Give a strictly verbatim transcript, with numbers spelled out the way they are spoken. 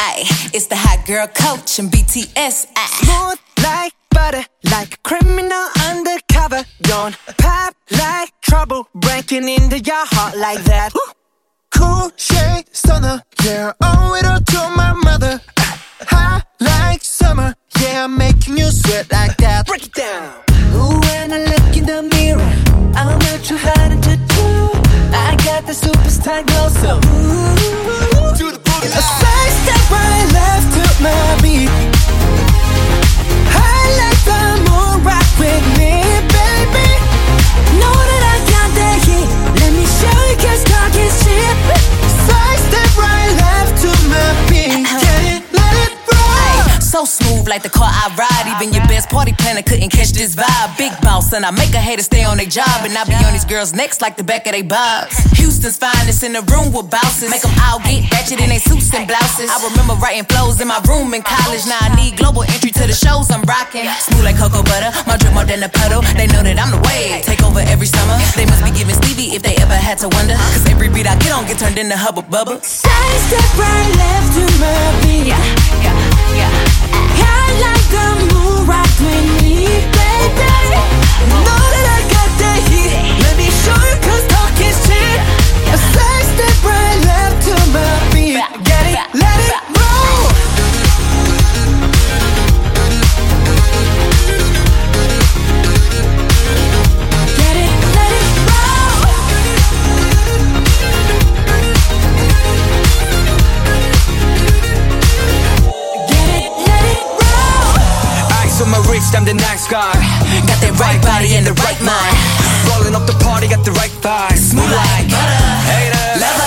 Ay, it's the hot girl coach and B T S. Ay. Smooth like butter, like a criminal undercover. Don't pop like trouble, breaking into your heart like that. Cool shade stunner, yeah, owe it all to my mother. Hot like summer, yeah, I'm making you sweat like that. Break it down. Ooh, when I look in the mirror, I'm not too hard to do. I got the superstar glow, so ooh, do the boogie line. A side step right left to my beat. I like the moon, rock with me, baby. Know that I got that heat. Let me show you, 'cause talk is cheap. Side step right left to my beat. Get it, let it roll. So smooth like the car I ride. Even your best party planner couldn't catch this vibe. Big boss and I make a hater stay on their job. And I be on these girls' necks like the back of they bobs. Houston's finest in the room with bouncers. Make them all get ratchet in they suits and blouses. I remember writing flows in my room in college. Now I need global entry to the shows I'm rocking. Smooth like cocoa butter, my drip more than a puddle. They know that I'm the wave, take over every summer. They must be giving Stevie if they ever had to wonder. 'Cause every beat I get on get turned into Hubba Bubba. Side step right left to my beat. Yeah, yeah, yeah. I like the moon, rock with me, baby. Know that I got that heat. Let me show you, 'cause talk is cheap. A side step right left to my beat. Get it, let it roll. Get it, let it roll. Get it, let it roll. Eyes on my wrist, I'm the nice guy. Got that right body and the right mind. Rolling up the party, got the right vibe. Smooth like butter, Haters, love